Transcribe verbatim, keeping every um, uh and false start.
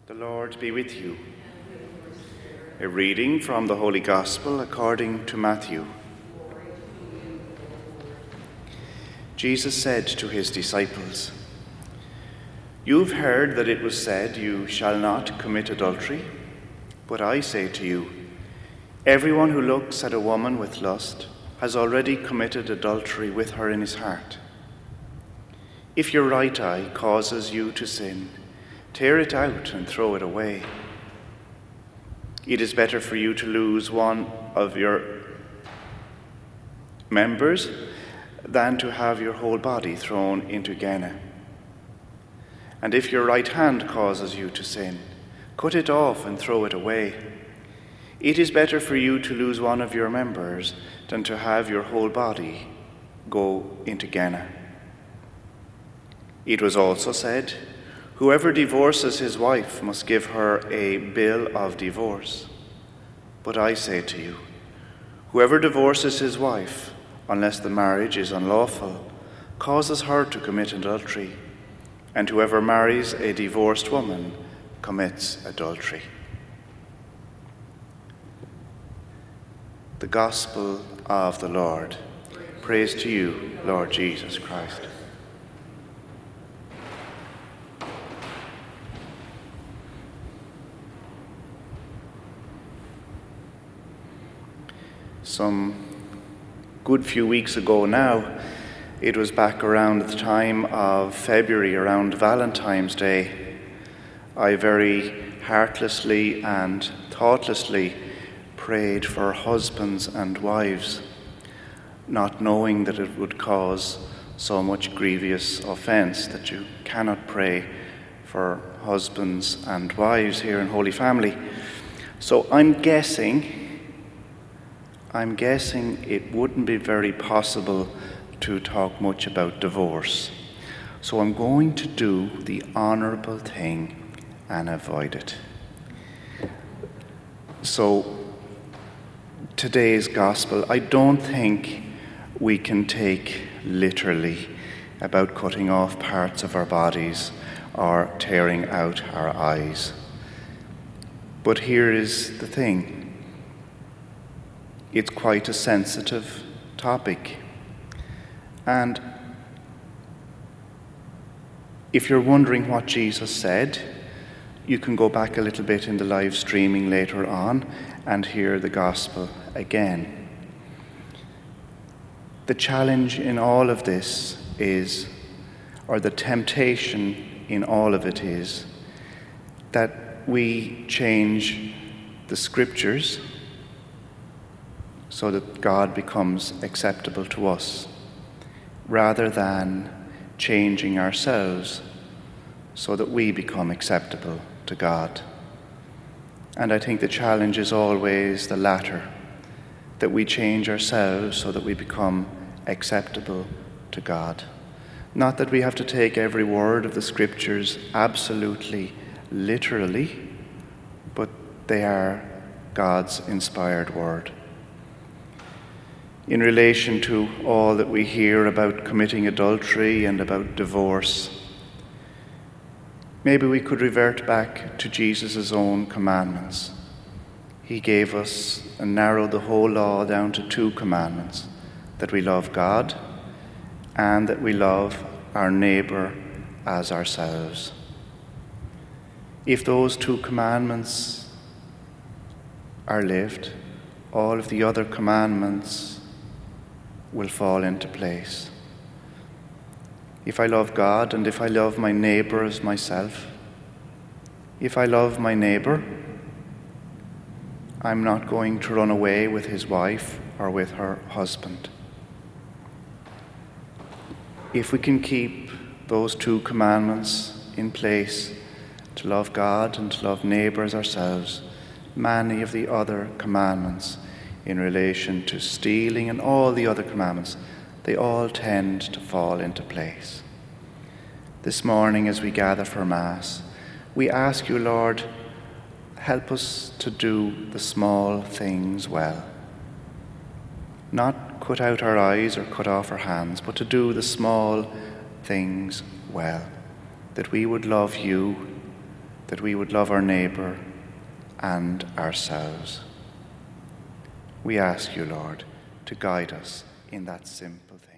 The Lord be with you. A reading from the Holy Gospel according to Matthew. Jesus said to his disciples, "You've heard that it was said, 'You shall not commit adultery.' But I say to you, everyone who looks at a woman with lust has already committed adultery with her in his heart. If your right eye causes you to sin, tear it out and throw it away. It is better for you to lose one of your members than to have your whole body thrown into Gehenna. And if your right hand causes you to sin, cut it off and throw it away. It is better for you to lose one of your members than to have your whole body go into Gehenna. It was also said, 'Whoever divorces his wife must give her a bill of divorce.' But I say to you, whoever divorces his wife, unless the marriage is unlawful, causes her to commit adultery, and whoever marries a divorced woman commits adultery." The Gospel of the Lord. Praise to you, Lord Jesus Christ. Some good few weeks ago now, it was back around the time of February, around Valentine's Day, I very heartlessly and thoughtlessly prayed for husbands and wives, not knowing that it would cause so much grievous offence that you cannot pray for husbands and wives here in Holy Family. So I'm guessing I'm guessing it wouldn't be very possible to talk much about divorce. So I'm going to do the honourable thing and avoid it. So today's Gospel, I don't think we can take literally about cutting off parts of our bodies or tearing out our eyes. But here is the thing. It's quite a sensitive topic. And if you're wondering what Jesus said, you can go back a little bit in the live streaming later on and hear the Gospel again. The challenge in all of this is, or the temptation in all of it is, that we change the Scriptures so that God becomes acceptable to us, rather than changing ourselves so that we become acceptable to God. And I think the challenge is always the latter, that we change ourselves so that we become acceptable to God. Not that we have to take every word of the Scriptures absolutely literally, but they are God's inspired word. In relation to all that we hear about committing adultery and about divorce, maybe we could revert back to Jesus' own commandments. He gave us and narrowed the whole law down to two commandments, that we love God and that we love our neighbour as ourselves. If those two commandments are lived, all of the other commandments will fall into place. If I love God and if I love my neighbour as myself, if I love my neighbour, I'm not going to run away with his wife or with her husband. If we can keep those two commandments in place, to love God and to love neighbour as ourselves, many of the other commandments in relation to stealing and all the other commandments, they all tend to fall into place. This morning as we gather for Mass, we ask you, Lord, help us to do the small things well. Not cut out our eyes or cut off our hands, but to do the small things well, that we would love you that we would love our neighbour and ourselves. We ask you, Lord, to guide us in that simple thing.